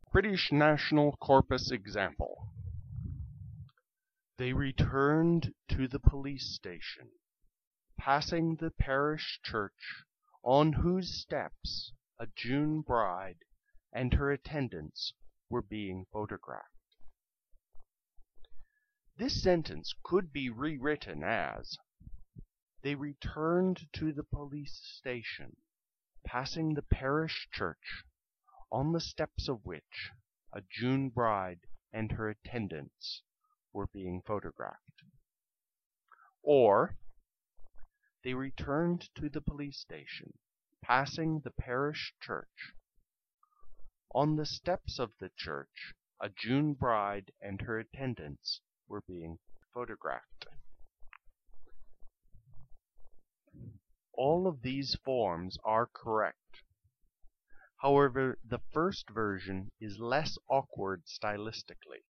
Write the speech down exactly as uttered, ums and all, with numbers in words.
British National Corpus example. They returned to the police station, passing the parish church on whose steps a June bride and her attendants were being photographed. This sentence could be rewritten as, they returned to the police station, passing the parish church, on the steps of which a June bride and her attendants were being photographed. Or, they returned to the police station, passing the parish church. On the steps of the church, a June bride and her attendants were being photographed. All of these forms are correct. However, the first version is less awkward stylistically.